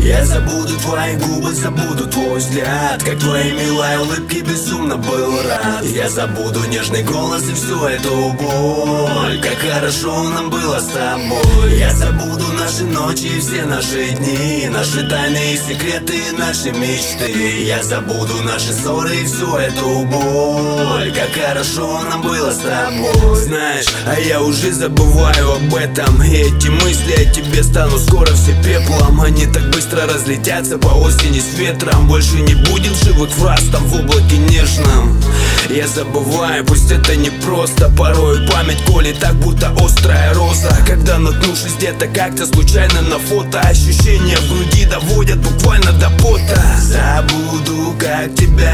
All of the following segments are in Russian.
Я забуду твои губы, забуду твой взгляд, как твои милые улыбки, безумно был рад. Я забуду нежный голос и всю эту боль, как хорошо нам было с тобой. Я забуду наши ночи и все наши дни, наши тайны и секреты, наши мечты. Я забуду наши ссоры и всю эту боль, как хорошо нам было с тобой. Знаешь, а я уже забываю об этом, и эти мысли о тебе станут скоро все пеплом. Они так быстро разлетятся по осени с ветром. Больше не будет живых фраз там в облаке нежном. Я забываю, пусть это не просто. Порой память колет так, будто острая роза. Когда наткнувшись где-то как-то случайно на фото, ощущения в груди доводят буквально до пота. Забуду, как тебя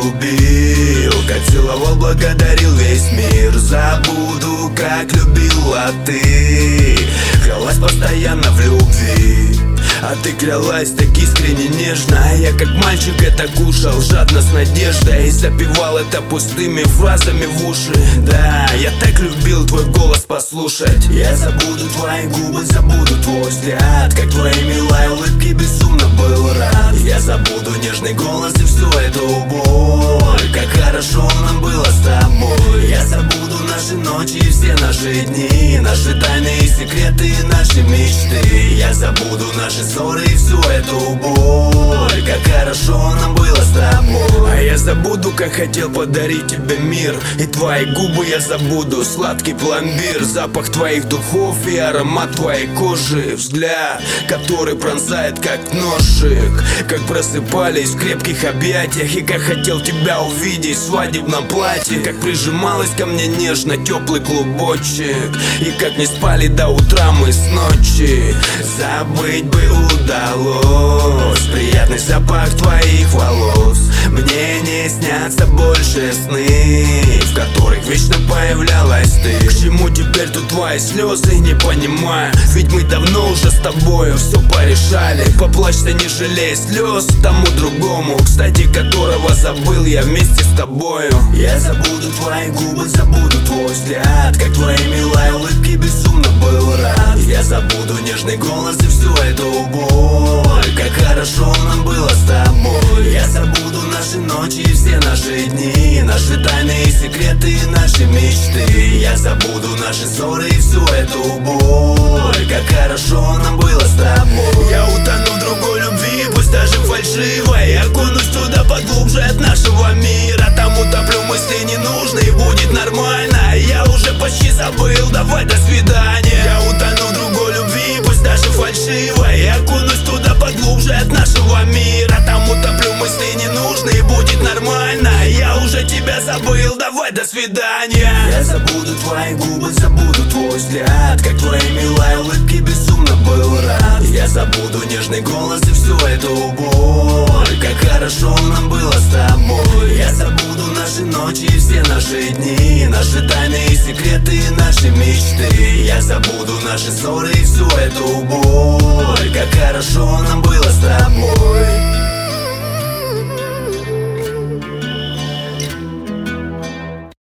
любил, как целовал, благодарил весь мир. Забуду, как любила ты, клялась постоянно в любви. А ты клялась так искренне, нежно. А я как мальчик это кушал жадно с надеждой и запевал это пустыми фразами в уши. Да, я так любил твой голос послушать. Я забуду твои губы, забуду твой взгляд, как твои милые улыбки, безумно был рад. Я забуду нежный голос и всю эту боль, как хорошо нам было с тобой. Я забуду наши ночи и все наши дни, наши тайны и секреты, наши мечты. Я забуду наши ссоры и всю эту боль, как хорошо нам было с тобой. А я забуду, как хотел подарить тебе мир, и твои губы я забуду, сладкий пломбир, запах твоих духов и аромат твоей кожи. Взгляд, который пронзает как ножик, как просыпались в крепких объятиях, и как хотел тебя увидеть в свадебном платье, как прижималась ко мне нежно теплый клубочек, и как не спали до утра мы с ночи. Забыть бы удалось приятный запах твоих волос. Мне не снятся больше сны, в которых вечно появлялась ты. К чему теперь тут твои слезы, не понимаю, ведь мы давно уже с тобою все порешали. Поплачься, не жалей слез тому другому, кстати, которого забыл я вместе с тобою. Я забуду твои губы, забуду твой взгляд, как твои милые улыбки, безумно был рад. Я забуду нежный голос и всю эту боль, как хорошо нам было с тобой. Я забуду наши ночи и все наши дни, наши тайны и секреты, наши мечты. Я забуду наши ссоры и всю эту боль, как хорошо нам было с тобой. Я утону в другой любви, пусть даже фальшивой, я окунусь туда поглубже от нашего мира. Там утоплю мысли ненужные, будет нормально. Я уже почти забыл, давай до свидания. Я утону в другой любви, пусть даже фальшивой, я окунусь туда поглубже от нашего мира. Там утоплю мысли ненужные, будет нормально. Я уже тебя забыл, давай до свидания. Я забуду твои губы, забуду твой взгляд, как твои милые улыбки, безумно был рад. Я забуду нежный голос и всю эту боль, как хорошо нам было с тобой. Я забуду наши ночи и все наши дни, наши тайны и секреты, наши мечты. Я забуду наши ссоры и всю эту боль, как хорошо нам было с тобой.